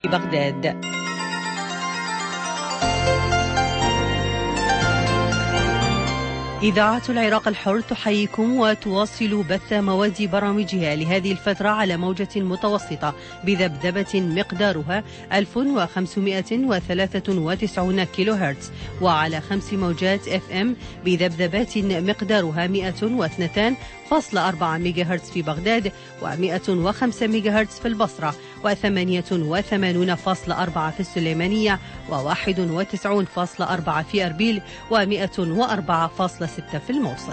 بغداد. إذاعة العراق الحر تحييكم وتواصل بث مواد برامجها لهذه الفترة على موجة متوسطة بذبذبة مقدارها 1593 كيلو هرتز، وعلى 5 موجات FM بذبذبات مقدارها 102.4 ميجا هرتز في بغداد، و105 ميجا هرتز في البصرة، و88.4 في السليمانية، و91.4 في أربيل، و104.6 في الموصل.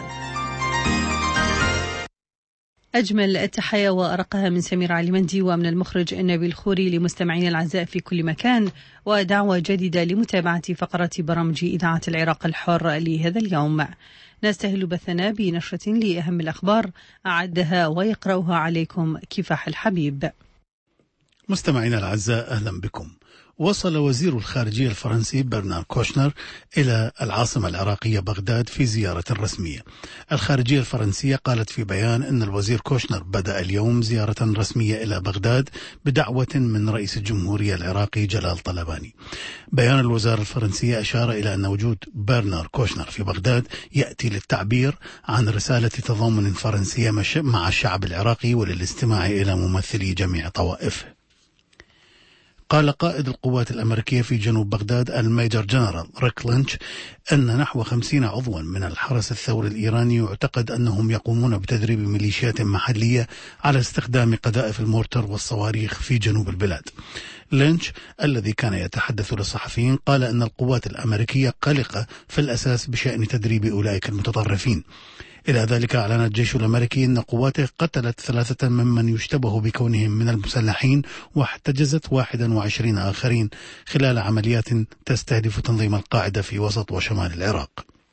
أجمل التحية وأرقها من سمير علي ومن المخرج نبيل الخوري لمستمعين الأعزاء في كل مكان، ودعوة جديدة لمتابعة فقرة برامج إذاعة العراق الحر لهذا اليوم. نستهل بثنا بنشرة لأهم الأخبار أعدها ويقرأها عليكم كفاح الحبيب. مستمعينا الأعزاء، أهلا بكم. وصل وزير الخارجية الفرنسي برنار كوشنر إلى العاصمة العراقية بغداد في زيارة رسمية. الخارجية الفرنسية قالت في بيان أن الوزير كوشنر بدأ اليوم زيارة رسمية إلى بغداد بدعوة من رئيس الجمهورية العراقي جلال طلباني. بيان الوزارة الفرنسية أشار إلى أن وجود برنار كوشنر في بغداد يأتي للتعبير عن رسالة تضامن فرنسية مع الشعب العراقي وللاستماع إلى ممثلي جميع طوائفه. قال قائد القوات الأمريكية في جنوب بغداد الميجر جنرال ريك لينش أن نحو 50 عضوا من الحرس الثوري الإيراني يعتقد أنهم يقومون بتدريب ميليشيات محلية على استخدام قذائف المورتر والصواريخ في جنوب البلاد. لينش الذي كان يتحدث للصحفيين قال أن القوات الأمريكية قلقة في الأساس بشأن تدريب أولئك المتطرفين. إلى ذلك أعلن الجيش الأمريكي أن قواته قتلت 3 ممن يشتبه بكونهم من المسلحين، واحتجزت 21 آخرين خلال عمليات تستهدف تنظيم القاعدة في وسط وشمال العراق.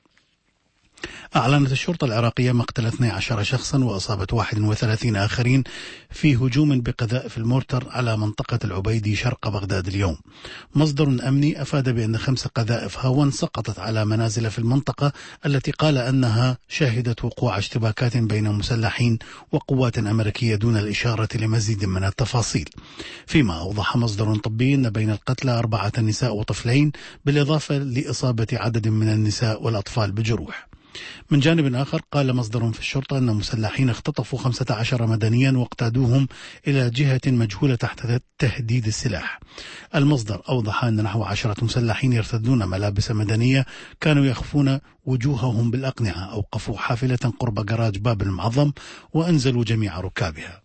أعلنت الشرطة العراقية مقتل 12 شخصا وأصابت 31 آخرين في هجوم بقذائف المورتر على منطقة العبيدي شرق بغداد اليوم. مصدر أمني أفاد بأن 5 قذائف هاون سقطت على منازل في المنطقة التي قال أنها شهدت وقوع اشتباكات بين مسلحين وقوات أمريكية دون الإشارة لمزيد من التفاصيل. فيما أوضح مصدر طبي أن بين القتلى 4 نساء وطفلين، بالإضافة لإصابة عدد من النساء والأطفال بجروح. من جانب آخر قال مصدر في الشرطة أن مسلحين اختطفوا 15 مدنيا واقتادوهم إلى جهة مجهولة تحت تهديد السلاح. المصدر أوضح أن نحو 10 مسلحين يرتدون ملابس مدنية كانوا يخفون وجوههم بالأقنعة أوقفوا حافلة قرب جراج باب المعظم وأنزلوا جميع ركابها.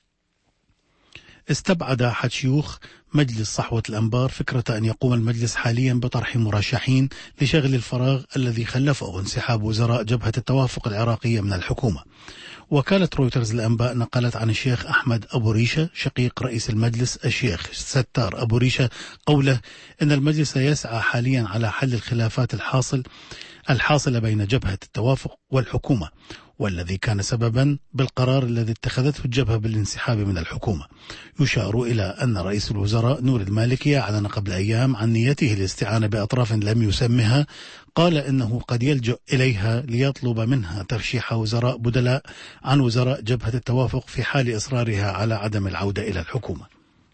استبعد أحد شيوخ مجلس صحوة الأنبار فكرة أن يقوم المجلس حاليا بطرح مرشحين لشغل الفراغ الذي خلفه انسحاب وزراء جبهة التوافق العراقية من الحكومة. وكالة رويترز الأنباء نقلت عن الشيخ أحمد أبو ريشة شقيق رئيس المجلس الشيخ ستار أبو ريشة قوله إن المجلس يسعى حاليا على حل الخلافات الحاصلة بين جبهة التوافق والحكومة، والذي كان سببا بالقرار الذي اتخذته الجبهة بالانسحاب من الحكومة. يشار إلى أن رئيس الوزراء نور المالكي أعلن قبل أيام عن نيته الاستعانة بأطراف لم يسمها، قال إنه قد يلجأ إليها ليطلب منها ترشيح وزراء بدلاء عن وزراء جبهة التوافق في حال إصرارها على عدم العودة إلى الحكومة.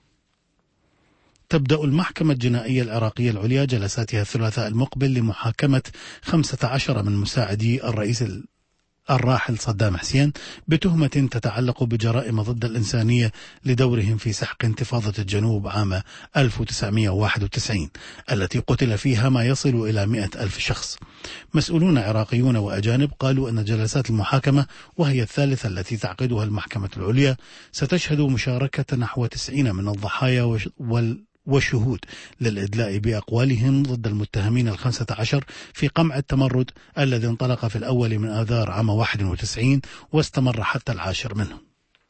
تبدأ المحكمة الجنائية العراقية العليا جلساتها الثلاثاء المقبل لمحاكمة 15 من مساعدي الرئيس الراحل صدام حسين بتهمة تتعلق بجرائم ضد الإنسانية لدورهم في سحق انتفاضة الجنوب عام 1991 التي قتل فيها ما يصل إلى 100,000 شخص. مسؤولون عراقيون وأجانب قالوا أن جلسات المحاكمة، وهي الثالثة التي تعقدها المحكمة العليا، ستشهد مشاركة نحو 90 من الضحايا والشهود للإدلاء بأقوالهم ضد المتهمين 15 في قمع التمرد الذي انطلق في الأول من آذار عام 91 واستمر حتى 10 منهم.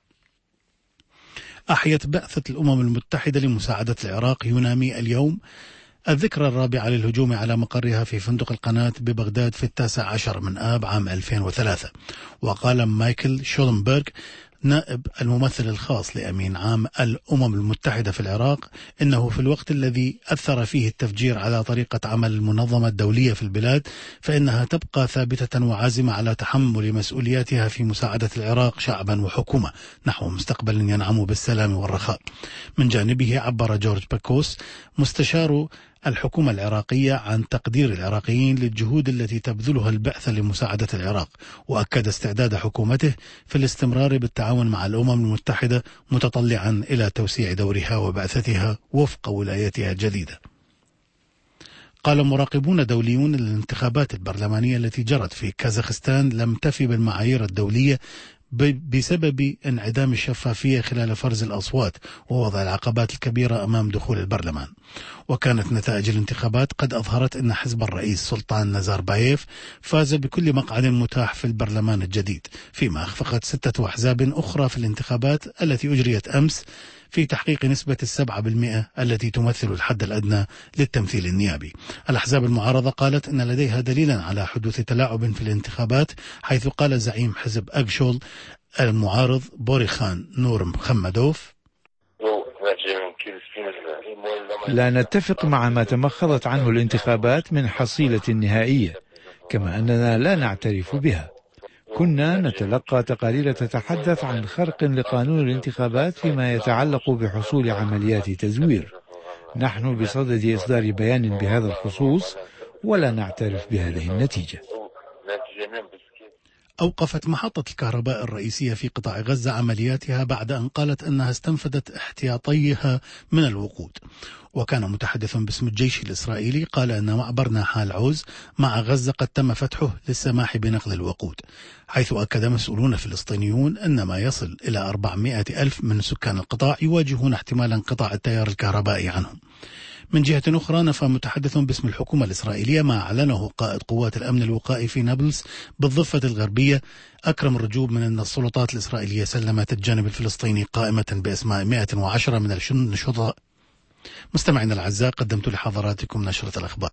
أحيت بعثة الأمم المتحدة لمساعدة العراق يونامي اليوم الذكرى الرابعة للهجوم على مقرها في فندق القناة ببغداد في 19 من آب عام 2003. وقال مايكل شولنبرغ نائب الممثل الخاص لأمين عام الأمم المتحدة في العراق إنه في الوقت الذي أثر فيه التفجير على طريقة عمل المنظمة الدولية في البلاد فإنها تبقى ثابتة وعازمة على تحمل مسؤولياتها في مساعدة العراق شعبا وحكومة نحو مستقبل ينعم بالسلام والرخاء. من جانبه عبر جورج باكوس مستشار الحكومة العراقية عن تقدير العراقيين للجهود التي تبذلها البعثة لمساعدة العراق، وأكد استعداد حكومته في الاستمرار بالتعاون مع الأمم المتحدة متطلعا إلى توسيع دورها وبعثتها وفق ولايتها الجديدة. قال مراقبون دوليون الانتخابات البرلمانية التي جرت في كازاخستان لم تفي بالمعايير الدولية بسبب انعدام الشفافية خلال فرز الأصوات ووضع العقبات الكبيرة أمام دخول البرلمان. وكانت نتائج الانتخابات قد أظهرت أن حزب الرئيس سلطان نازاربايف فاز بكل مقعد متاح في البرلمان الجديد، فيما أخفقت 6 أحزاب أخرى في الانتخابات التي أجريت أمس في تحقيق نسبة 7% التي تمثل الحد الأدنى للتمثيل النيابي. الأحزاب المعارضة قالت أن لديها دليلا على حدوث تلاعب في الانتخابات، حيث قال زعيم حزب أكشول المعارض بوريخان نور محمدوف: لا نتفق مع ما تمخضت عنه الانتخابات من حصيلة نهائية، كما أننا لا نعترف بها. كنا نتلقى تقارير تتحدث عن خرق لقانون الانتخابات فيما يتعلق بحصول عمليات تزوير. نحن بصدد إصدار بيان بهذا الخصوص ولا نعترف بهذه النتيجة. أوقفت محطة الكهرباء الرئيسية في قطاع غزة عملياتها بعد أن قالت أنها استنفذت احتياطيها من الوقود. وكان متحدث باسم الجيش الإسرائيلي قال أن معبر ناحال عوز مع غزة قد تم فتحه للسماح بنقل الوقود، حيث أكد مسؤولون فلسطينيون أن ما يصل إلى 400 ألف من سكان القطاع يواجهون احتمال انقطاع التيار الكهربائي عنهم. من جهة أخرى نفى متحدث باسم الحكومة الإسرائيلية ما أعلنه قائد قوات الأمن الوقائي في نابلس بالضفة الغربية أكرم الرجوب من أن السلطات الإسرائيلية سلمت الجانب الفلسطيني قائمة بأسماء 110 من النشطاء. مستمعينا الأعزاء، قدمت لحضراتكم نشرة الأخبار.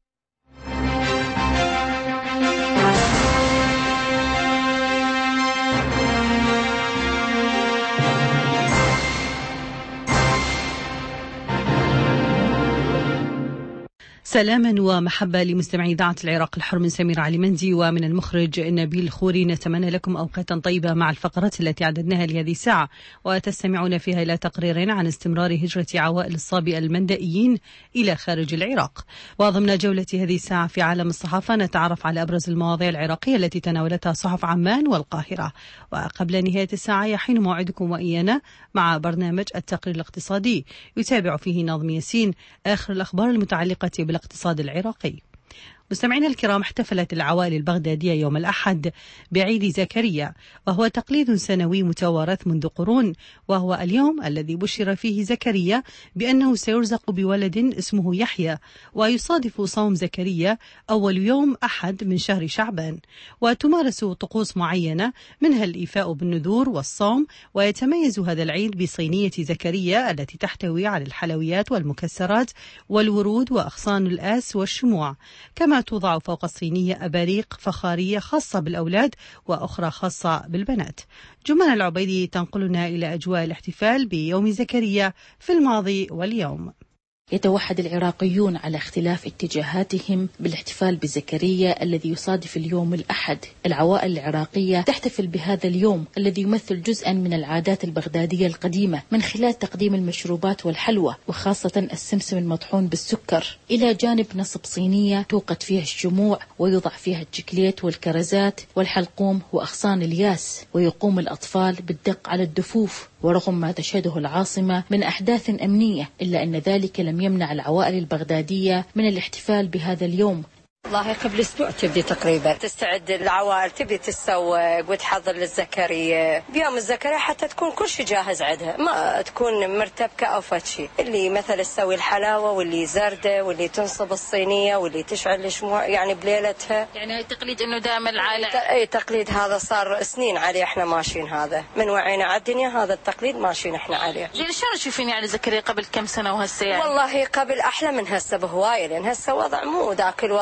سلاما ومحبة لمستمعي إذاعة العراق الحر، من سمير علي مندي ومن المخرج نبيل خوري. نتمنى لكم أوقاتا طيبة مع الفقرات التي عددناها لهذه الساعة، وتستمعون فيها إلى تقرير عن استمرار هجرة عوائل الصابئة المندائيين إلى خارج العراق. وضمن جولة هذه الساعة في عالم الصحافة نتعرف على أبرز المواضيع العراقية التي تناولتها صحف عمان والقاهرة. وقبل نهاية الساعة يحين موعدكم وإيانا مع برنامج التقرير الاقتصادي يتابع فيه ناظم ياسين آخر الأخبار المتعلقة بالاقتصاد العراقي. مستمعينا الكرام، احتفلت العوائل البغدادية يوم الأحد بعيد زكريا، وهو تقليد سنوي متوارث منذ قرون، وهو اليوم الذي بشر فيه زكريا بأنه سيرزق بولد اسمه يحيى، ويصادف صوم زكريا أول يوم أحد من شهر شعبان. وتمارس طقوس معينة منها الإيفاء بالنذور والصوم. ويتميز هذا العيد بصينية زكريا التي تحتوي على الحلويات والمكسرات والورود وأغصان الآس والشموع، كما توضع فوق الصينية أباريق فخارية خاصة بالأولاد وأخرى خاصة بالبنات. جمانة العبيدي تنقلنا إلى أجواء الاحتفال بيوم زكريا في الماضي واليوم. يتوحد العراقيون على اختلاف اتجاهاتهم بالاحتفال بزكريا الذي يصادف اليوم الأحد. العوائل العراقية تحتفل بهذا اليوم الذي يمثل جزءا من العادات البغدادية القديمة من خلال تقديم المشروبات والحلوى، وخاصة السمسم المطحون بالسكر، إلى جانب نصب صينية توقد فيها الشموع ويوضع فيها الجكليت والكرزات والحلقوم وأغصان الياس، ويقوم الأطفال بالدق على الدفوف. ورغم ما تشهده العاصمة من أحداث أمنية، إلا أن ذلك لم يمنع العوائل البغدادية من الاحتفال بهذا اليوم. والله قبل أسبوع تبدي تقريبا تستعد العوائل، تبدي تتسوق وتحضر للزكريا بيوم الزكريا حتى تكون كل شيء جاهز عندها، ما تكون مرتبكة أو فتشي. اللي مثلا تسوي الحلاوة، واللي زردة، واللي تنصب الصينية، واللي تشعل الشموع يعني بليلتها. يعني تقليد إنه دائما العائلة أي تقليد هذا صار سنين عليه، إحنا ماشيين هذا من وعينا على الدنيا، هذا التقليد ماشيين إحنا عليه. زين شلون تشوفين يعني زكريا قبل كم سنة وهسه؟ يعني والله قبل أحلى من هسه بهواية، لأن هسه وضع مو ذاك الوضع، يعني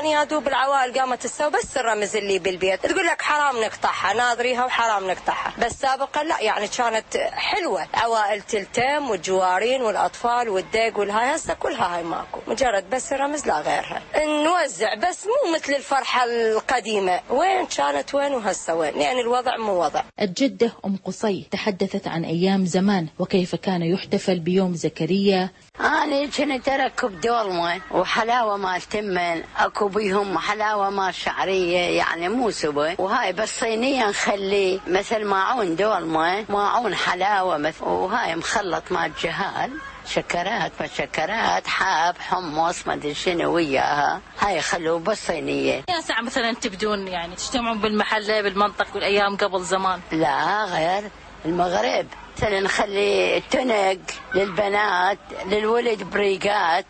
يعني يا دوب العوائل قامت تسوي بس الرمز اللي بالبيت، تقول لك حرام نقطعها، ناظريها وحرام نقطعها. بس سابقا لا، يعني كانت حلوة، عوائل تلتم والجوارين والأطفال والديق والهاي. هسه كلها هاي ماكو، مجرد بس الرمز لا غيرها. نوزع بس مو مثل الفرحة القديمة، وين كانت وين وهسه وين، يعني الوضع مو وضع. الجدة أم قصي تحدثت عن أيام زمان وكيف كان يحتفل بيوم زكريا. أنا كنت أركب دولمة وحلاوة مال تمن، أكو بيهم حلاوة مال شعرية يعني مو سبة، وهاي بس صينية نخلي مثل ماعون دولمة، ماعون حلاوة مثل، وهاي مخلط مال جهال، شكرات ما شكرات، حاب حمص ما ادري شنو وياها، هاي خلوه بس صينية. يا ساعة مثلا تبدون يعني تجتمعون بالمحلة بالمنطق بالايام قبل زمان؟ لا غير المغرب مثلا نخلي تنق للبنات، للولد بريقات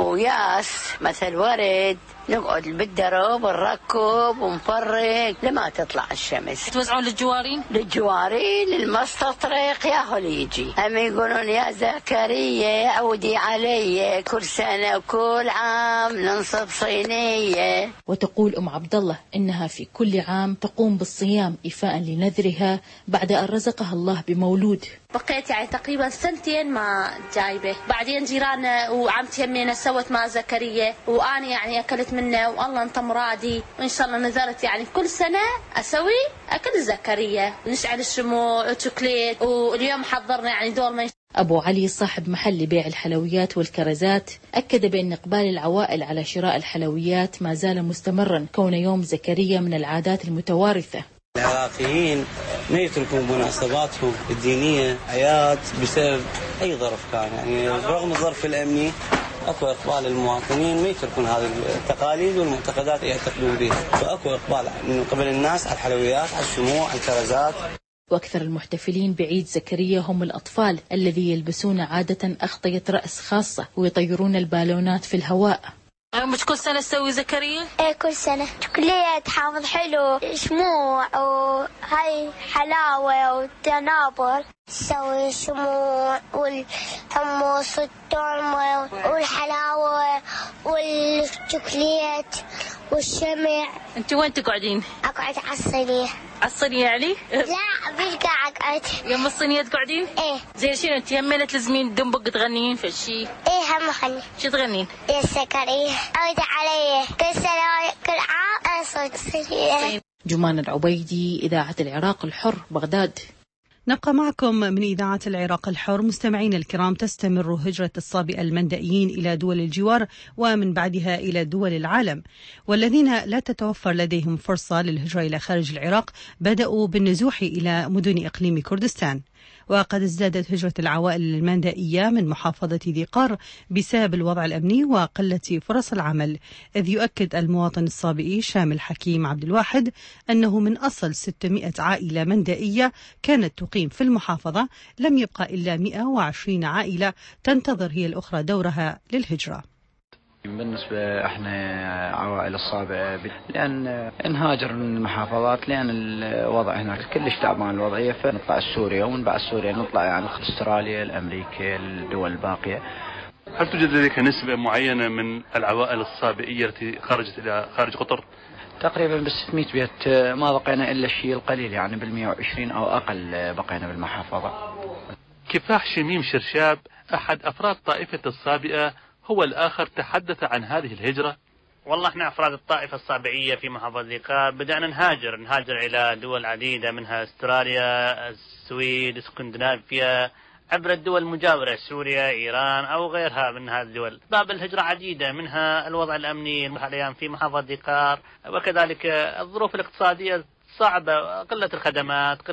وياس مثل ورد، نقعد بالدرب ونركب ونفرق لما تطلع الشمس. توزعون للجوارين؟ للجوارين للمستطرق ياهو يجي، هم يقولون يا زكريا عودي علي، كل سنة وكل عام ننصب صينية. وتقول أم عبد الله إنها في كل عام تقوم بالصيام إيفاء لنذرها بعد أن رزقها الله بمولود. بقيت يعني تقريبا 2 ما جايبه، بعدين جيراننا وعمتي يمينا سوت مع زكريا وأنا يعني أكلت منه، والله أنت مرادي، وإن شاء الله نذرت يعني كل سنة أسوي أكل زكريا، نشعل الشموع وشوكليت، واليوم حضرنا يعني دولمة. أبو علي صاحب محل بيع الحلويات والكرزات أكد بأن إقبال العوائل على شراء الحلويات ما زال مستمرا، كون يوم زكريا من العادات المتوارثة. العراقيين ما يتركون مناسباتهم الدينية أعياد بسبب أي ظرف كان، يعني رغم الظرف الأمني أكو إقبال المواطنين ما يتركون هذه التقاليد والمعتقدات يعتقدون بها، فأكو إقبال من قبل الناس على الحلويات، على الشموع، على الكرزات. وأكثر المحتفلين بعيد زكريا هم الأطفال الذي يلبسون عادة أغطية رأس خاصة ويطيرون البالونات في الهواء. مش كل سنة تسوي زكريا؟ ايه كل سنة، شوكولات حافظ حلو، شموع وهاي حلاوة وتنابر، تسوي شموع والحمص والترمة والحلاوة والشوكولات والشمع. انت وين تقعدين؟ اقعد على الصينية. على الصينية يعني؟ لا مش قاعد اقعد. يم الصينية تقعدين؟ ايه. زين شنو انت همينة تلزمين دنبق تغنين في الشي؟ ايه هم غني. شو تغنين؟ يا زكريا عود علي، كل سنة كل عام اصوت صينية. جمان العبيدي، إذاعة العراق الحر، بغداد. نبقى معكم من إذاعة العراق الحر. مستمعين الكرام، تستمر هجرة الصابئة المندائيين إلى دول الجوار ومن بعدها إلى دول العالم، والذين لا تتوفر لديهم فرصة للهجرة إلى خارج العراق بدأوا بالنزوح إلى مدن إقليم كردستان. وقد ازدادت هجرة العوائل المندائية من محافظة ذي قار بسبب الوضع الأمني وقلة فرص العمل، إذ يؤكد المواطن الصابئي شامل حكيم عبد الواحد أنه من أصل 600 عائلة مندائية كانت تقيم في المحافظة لم يبقى إلا 120 عائلة تنتظر هي الأخرى دورها للهجرة. بالنسبة احنا عوائل الصابئة لأن نهاجر من المحافظات لأن الوضع هناك كلش تعبان الوضعية، فنطلع سوريا ومن بعد سوريا نطلع يعني استراليا، الأمريكا، الدول الباقية. هل توجد لديك نسبة معينة من العوائل الصابئية التي خرجت إلى خارج قطر؟ تقريبا ب 600 بيت، ما بقينا إلا الشيء القليل يعني بال120 أو أقل بقينا بالمحافظة. كفاح شميم شرشاب أحد أفراد طائفة الصابئة هو الآخر تحدث عن هذه الهجرة. والله احنا أفراد الطائفة الصابئية في محافظة ذي قار بدأنا نهاجر إلى دول عديدة، منها استراليا، السويد، اسكندنافيا، عبر الدول المجاورة سوريا، إيران أو غيرها من هذه الدول. باب الهجرة عديدة، منها الوضع الأمني حاليا في محافظة ذي قار، وكذلك الظروف الاقتصادية صعبة، قلة الخدمات،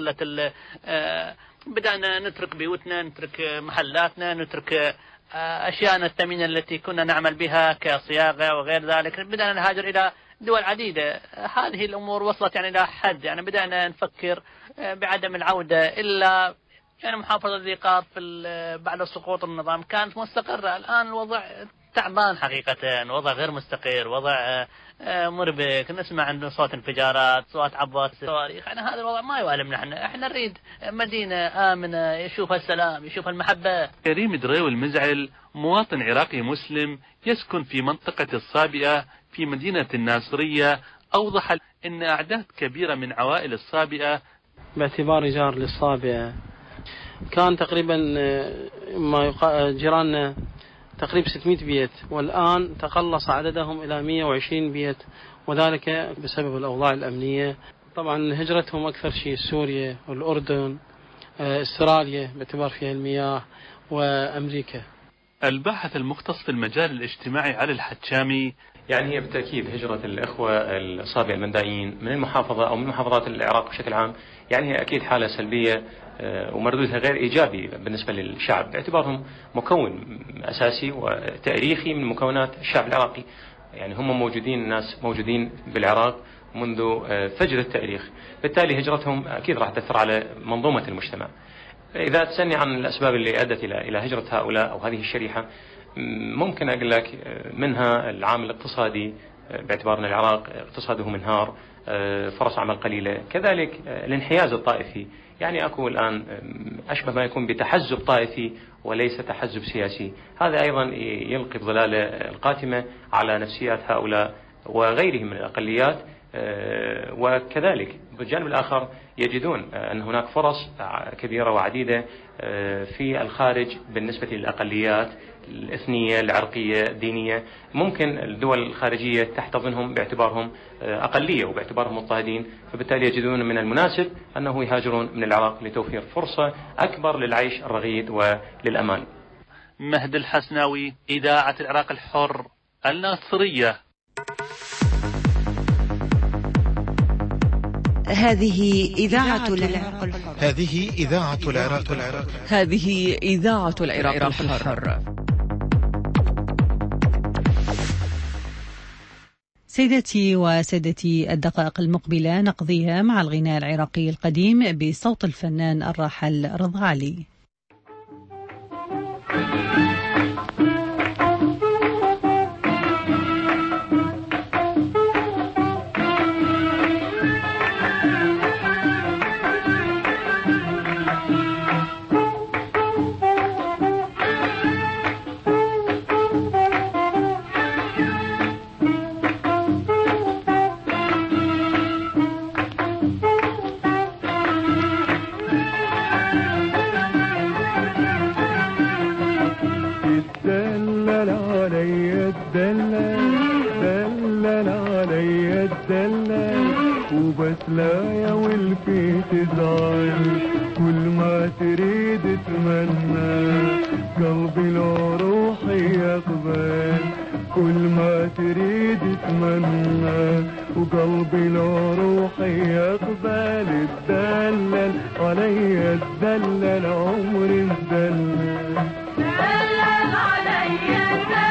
بدأنا نترك بيوتنا، نترك محلاتنا، نترك أشياءنا الثمينة التي كنا نعمل بها كصياغة وغير ذلك. بدأنا نهاجر إلى دول عديدة. هذه الأمور وصلت يعني إلى حد يعني بدأنا نفكر بعدم العودة إلا يعني محافظة ذي قار بعد سقوط النظام كانت مستقرة. الآن الوضع تعبان حقيقة، وضع غير مستقر، وضع مربك، نسمع عن صوت انفجارات، صوت عبات صواريخ. هذا الوضع ما يؤلمنا. احنا نريد مدينة آمنة يشوفها السلام، يشوفها المحبة. كريم دريو المزعل مواطن عراقي مسلم يسكن في منطقة الصابئة في مدينة الناصرية، أوضح أن أعداد كبيرة من عوائل الصابئة باعتبار جار للصابئة كان تقريبا جيراننا تقريبا 600 بيت، والآن تقلص عددهم إلى 120 بيت، وذلك بسبب الأوضاع الأمنية. طبعا هجرتهم أكثر شيء سوريا والأردن، استراليا باعتبار فيها المياه، وأمريكا. الباحث المختص في المجال الاجتماعي علي الحتشامي يعني هي بالتأكيد هجرة الإخوة الصابئة المندائيين من المحافظة أو من محافظات العراق بشكل عام، يعني هي أكيد حالة سلبية ومردودها غير إيجابي بالنسبة للشعب، باعتبارهم مكون أساسي وتاريخي من مكونات الشعب العراقي. يعني هم موجودين، الناس موجودين بالعراق منذ فجر التاريخ، بالتالي هجرتهم أكيد راح تأثر على منظومة المجتمع. إذا تسألني عن الأسباب اللي أدت إلى هجرة هؤلاء أو هذه الشريحة، ممكن أقول لك منها العامل الاقتصادي، باعتبار أن العراق اقتصاده منهار، فرص عمل قليلة، كذلك الانحياز الطائفي. يعني أكو الآن أشبه ما يكون بتحزب طائفي وليس تحزب سياسي، هذا أيضا يلقي بظلالة القاتمة على نفسيات هؤلاء وغيرهم من الأقليات. وكذلك بالجانب الآخر يجدون أن هناك فرص كبيرة وعديدة في الخارج بالنسبة للأقليات الإثنية، العرقية، الدينية. ممكن الدول الخارجية تحتضنهم باعتبارهم أقلية وباعتبارهم مضطهدين، فبالتالي يجدون من المناسب أنه يهاجرون من العراق لتوفير فرصة أكبر للعيش الرغيد وللأمان. مهد الحسناوي، إذاعة العراق الحر، الناصرية. هذه إذاعة العراق الحر. هذه إذاعة العراق الحر. هذه إذاعة العراق الحر. سيدتي وسادتي، الدقائق المقبلة نقضيها مع الغناء العراقي القديم بصوت الفنان الراحل رضا علي. وبسلايا والفي تزعل كل ما تريد تمنى قلبي لو روحي يقبل كل ما تريد تمنى وقلبي لو روحي يقبل تدلل علي تدلل عمري تدلل دلل علي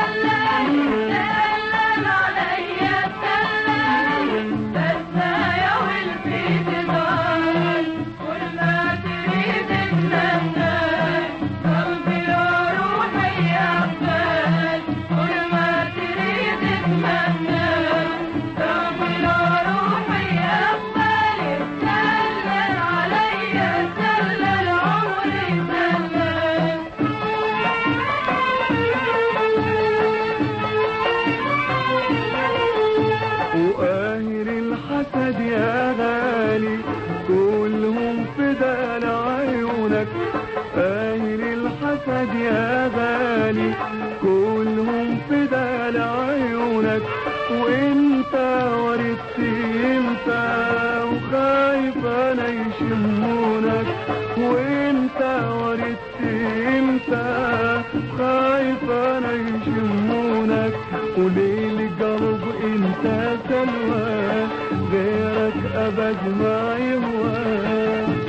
يا غالي كلهم فدا لعيونك وانت وردت امتى وخايف انا يشمونك وانت وردت امتى وخايف انا يشمونك وليل قلب انت سلوى غيرك ابد ما يهوى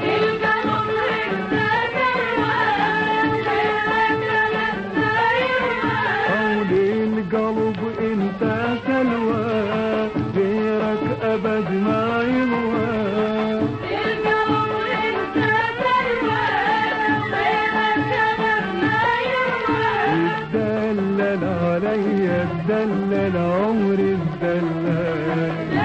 قلب انت سلوى غيرك ابد ما يهوى القلب انت سلوى غيرك ابد ما يهوى دلل علي الدلل عمري الدلل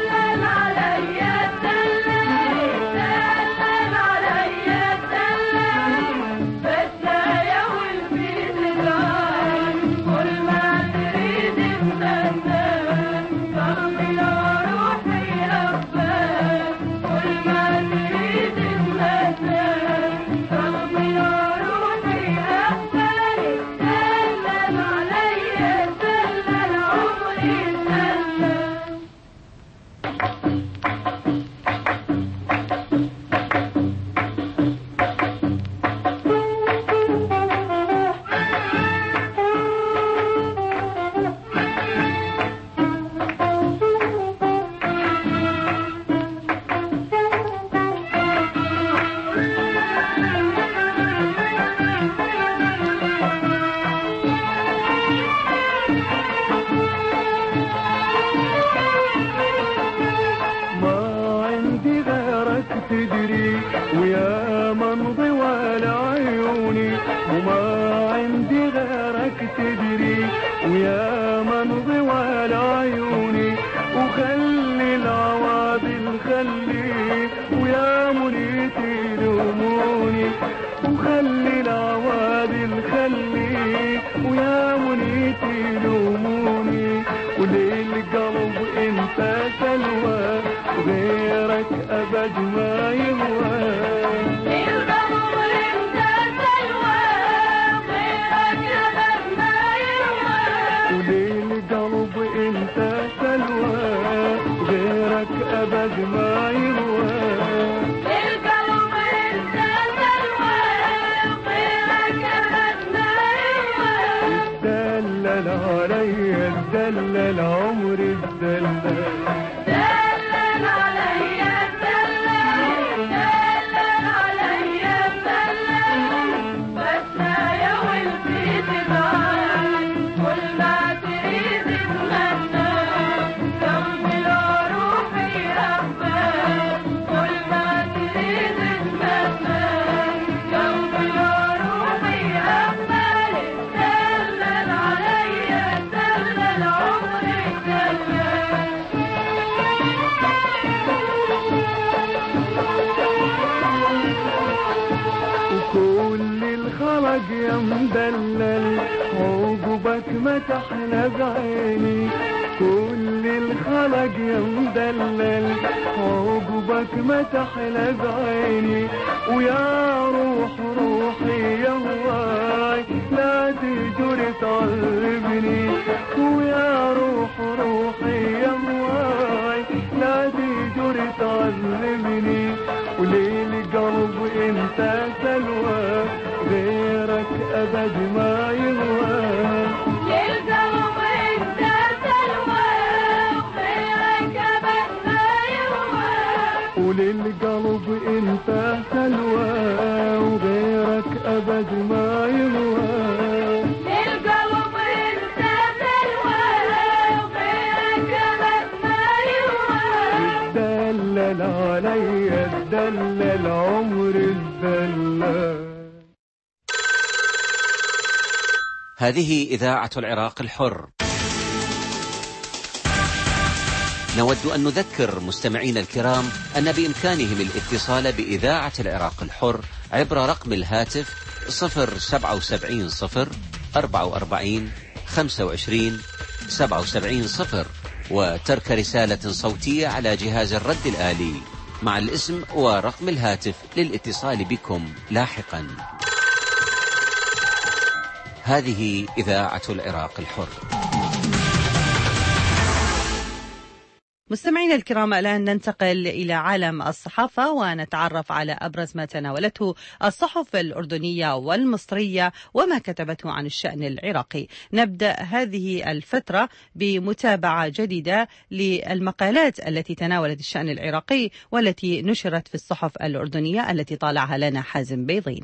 ويا منضي ولا عيوني وما عندي غيرك تدري ويا منضي ولا عيوني وخلي العوادل خلي ويا منيتي لوموني وخلي العوادل خلي ويا منيتي لوموني وليل قلب انت سلوى غيرك أبد ما يهوى القلب انت سلوى غيرك أبد ما يهوى وليل قلب انت سلوى غيرك أبد ما يهوى القلب انت سلوى غيرك أبد ما يهوى الدلل علي الدلل عمري الدلل يا مدلل عقبك ما تحلى بعيني كل الخلق يا مدلل عقبك ما تحلى بعيني ويا روح روحي يا هواي لا تجري تعذبني ويا روح روحي يا هواي لا تجري تعذبني وليل قلب انت سلوى غيرك أبد ما يهوى للقلب انت سلوى غيرك أبد ما يهوى وللقلب انت سلوى وغيرك أبد ما يهوى للقلب انت سلوى وغيرك أبد ما يهوى الدلل علي الدلل عمري الدلل. هذه إذاعة العراق الحر. نود أن نذكر مستمعين الكرام أن بإمكانهم الاتصال بإذاعة العراق الحر عبر رقم الهاتف 077 0 44 25 77 0 وترك رسالة صوتية على جهاز الرد الآلي مع الاسم ورقم الهاتف للاتصال بكم لاحقا. هذه إذاعة العراق الحر. مستمعينا الكرام، الآن ننتقل إلى عالم الصحافة ونتعرف على أبرز ما تناولته الصحف الأردنية والمصرية وما كتبته عن الشأن العراقي. نبدأ هذه الفترة بمتابعة جديدة للمقالات التي تناولت الشأن العراقي والتي نشرت في الصحف الأردنية التي طالعها لنا حازم بيضين.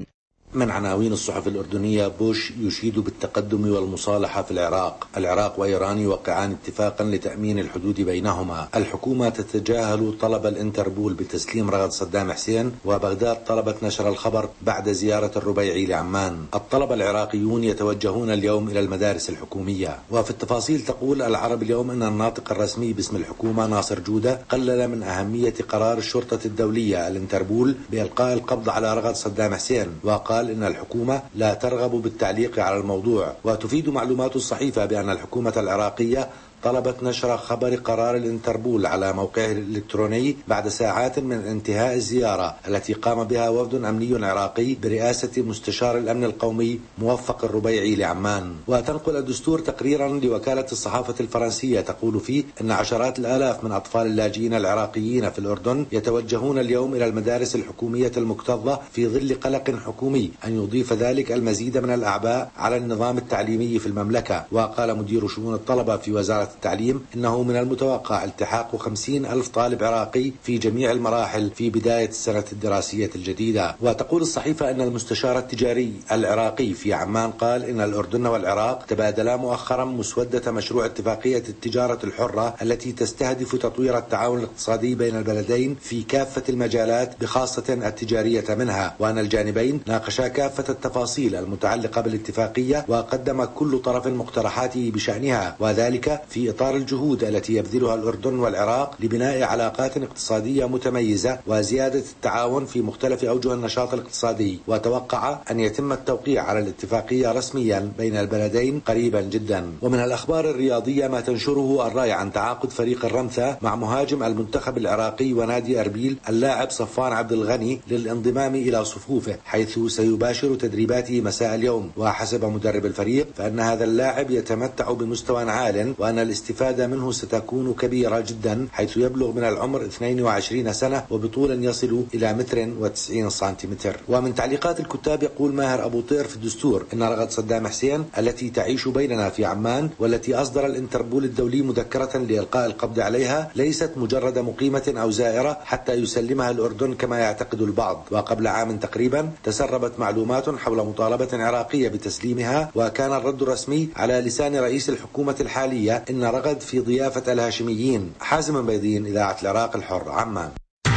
من عناوين الصحف الأردنية: بوش يشيد بالتقدم والمصالحة في العراق وإيران يوقعان اتفاقا لتأمين الحدود بينهما. الحكومة تتجاهل طلب الانتربول بتسليم رغد صدام حسين، وبغداد طلبت نشر الخبر بعد زيارة الربيعي لعمان. الطلبة العراقيون يتوجهون اليوم إلى المدارس الحكومية. وفي التفاصيل تقول العرب اليوم أن الناطق الرسمي باسم الحكومة ناصر جودة قلل من أهمية قرار الشرطة الدولية الانتربول بإلقاء القبض على رغد صدام حسين، وقال إن الحكومة لا ترغب بالتعليق على الموضوع. وتفيد معلومات الصحيفة بأن الحكومة العراقية طلبت نشر خبر قرار الانتربول على موقعه الإلكتروني بعد ساعات من انتهاء الزيارة التي قام بها وفد أمني عراقي برئاسة مستشار الأمن القومي موفق الربيعي لعمان. وتنقل الدستور تقريرا لوكالة الصحافة الفرنسية تقول فيه أن عشرات الآلاف من أطفال اللاجئين العراقيين في الأردن يتوجهون اليوم إلى المدارس الحكومية المكتظة في ظل قلق حكومي أن يضيف ذلك المزيد من الأعباء على النظام التعليمي في المملكة. وقال مدير شؤون الطلبة في وزارة التعليم إنه من المتوقع التحاق 50,000 طالب عراقي في جميع المراحل في بداية السنة الدراسية الجديدة. وتقول الصحيفة أن المستشار التجاري العراقي في عمان قال إن الأردن والعراق تبادلا مؤخرا مسودة مشروع اتفاقية التجارة الحرة التي تستهدف تطوير التعاون الاقتصادي بين البلدين في كافة المجالات بخاصة التجارية منها، وأن الجانبين ناقشا كافة التفاصيل المتعلقة بالاتفاقية وقدم كل طرف مقترحاته بشأنها، وذلك في إطار الجهود التي يبذلها الأردن والعراق لبناء علاقات اقتصادية متميزة وزيادة التعاون في مختلف أوجه النشاط الاقتصادي. وتوقع أن يتم التوقيع على الاتفاقية رسميا بين البلدين قريبا جدا. ومن الأخبار الرياضية ما تنشره الراي عن تعاقد فريق الرمثة مع مهاجم المنتخب العراقي ونادي أربيل اللاعب صفوان عبد الغني للانضمام إلى صفوفه، حيث سيباشر تدريباته مساء اليوم. وحسب مدرب الفريق فإن هذا اللاعب يتمتع بمستوى عال، وأن الاستفادة منه ستكون كبيرة جدا، حيث يبلغ من العمر 22 سنة وبطولا يصل إلى 1.90 متر. ومن تعليقات الكتاب يقول ماهر أبو طير في الدستور إن رغد صدام حسين التي تعيش بيننا في عمان والتي أصدر الانتربول الدولي مذكرة لإلقاء القبض عليها ليست مجرد مقيمة أو زائرة حتى يسلمها الأردن كما يعتقد البعض. وقبل عام تقريبا تسربت معلومات حول مطالبة عراقية بتسليمها، وكان الرد الرسمي على لسان رئيس الحكومة الحالية إن رغد في ضيافة الهاشميين. حازم بيضين، إذاعة العراق الحر، عمان.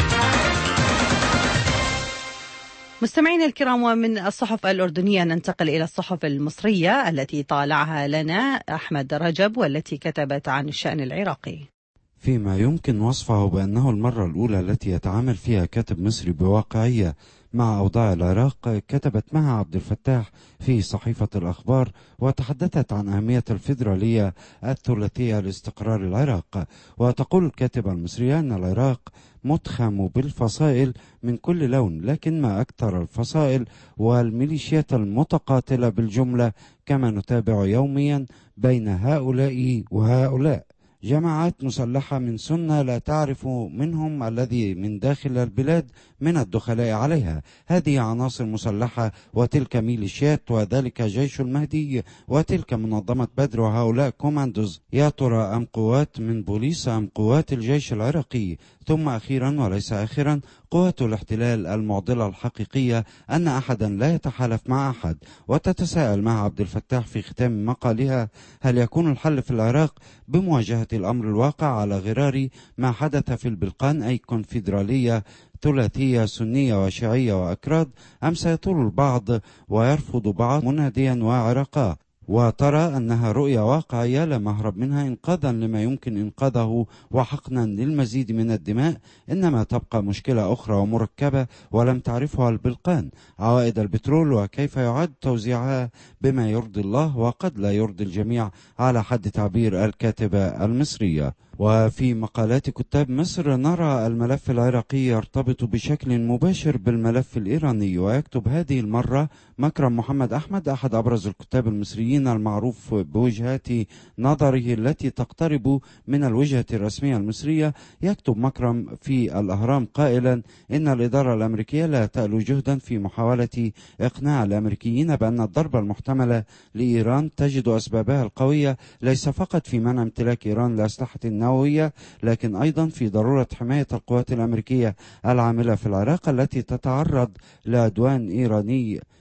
مستمعينا الكرام، ومن الصحف الأردنية ننتقل إلى الصحف المصرية التي طالعها لنا أحمد رجب والتي كتبت عن الشأن العراقي، فيما يمكن وصفه بأنه المرة الأولى التي يتعامل فيها كاتب مصري بواقعية مع أوضاع العراق. كتبت مها عبد الفتاح في صحيفة الأخبار وتحدثت عن أهمية الفيدرالية الثلاثية لاستقرار العراق. وتقول الكاتبة المصرية أن العراق متخم بالفصائل من كل لون، لكن ما أكثر الفصائل والميليشيات المتقاتلة بالجملة، كما نتابع يوميا بين هؤلاء وهؤلاء. جماعات مسلحة من سنة لا تعرف منهم الذي من داخل البلاد من الدخلاء عليها. هذه عناصر مسلحة وتلك ميليشيات، وذلك جيش المهدي وتلك منظمة بدر، وهؤلاء كوماندوز. يا ترى أم قوات من بوليس أم قوات الجيش العراقي؟ ثم أخيرا وليس آخرا قوات الاحتلال المعضلة الحقيقية أن أحدا لا يتحالف مع أحد. وتتساءل مع عبد الفتاح في ختام مقالها: هل يكون الحل في العراق بمواجهة الأمر الواقع على غرار ما حدث في البلقان، أي كونفدرالية ثلاثية سنية وشيعية وأكراد، أم سيطول البعض ويرفض بعض مناديا وعراقا؟ وترى أنها رؤية واقعية لا مهرب منها إنقاذا لما يمكن إنقاذه وحقنا للمزيد من الدماء، إنما تبقى مشكلة أخرى ومركبة ولم تعرفها البلقان: عوائد البترول وكيف يعد توزيعها بما يرضي الله وقد لا يرضي الجميع على حد تعبير الكاتبة المصرية. وفي مقالات كتاب مصر نرى الملف العراقي يرتبط بشكل مباشر بالملف الإيراني. ويكتب هذه المرة مكرم محمد أحمد، أحد أبرز الكتاب المصريين المعروف بوجهات نظره التي تقترب من الوجهة الرسمية المصرية. يكتب مكرم في الأهرام قائلا إن الإدارة الأمريكية لا تألو جهدا في محاولة إقناع الأمريكيين بأن الضربة المحتملة لإيران تجد أسبابها القوية ليس فقط في منع امتلاك إيران لأسلحة النووية، لكن أيضا في ضرورة حماية القوات الأمريكية العاملة في العراق التي تتعرض لعدوان إيراني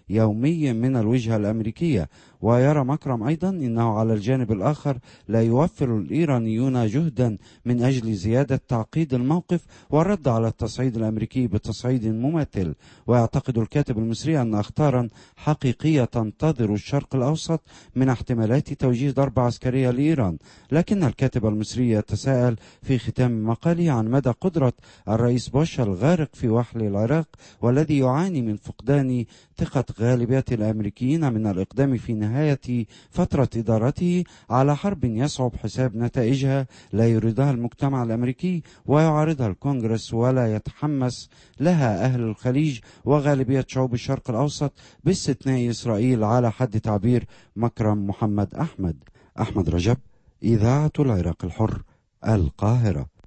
يومي من الوجهة الأمريكية. ويرى مكرم أيضا أنه على الجانب الآخر لا يوفر الإيرانيون جهدا من أجل زيادة تعقيد الموقف والرد على التصعيد الأمريكي بتصعيد مماثل. ويعتقد الكاتب المصري أن أخطارا حقيقية تنتظر الشرق الأوسط من احتمالات توجيه ضربة عسكرية لإيران. لكن الكاتب المصري يتساءل في ختام مقاله عن مدى قدرة الرئيس بوش الغارق في وحل العراق والذي يعاني من فقدان ثقة غالبية الأمريكيين من الإقدام في نهاية فترة إدارته على حرب يصعب حساب نتائجها لا يريدها المجتمع الأمريكي ويعارضها الكونغرس ولا يتحمس لها أهل الخليج وغالبية شعوب الشرق الأوسط باستثناء إسرائيل على حد تعبير مكرم محمد أحمد رجب، إذاعة العراق الحر، القاهرة.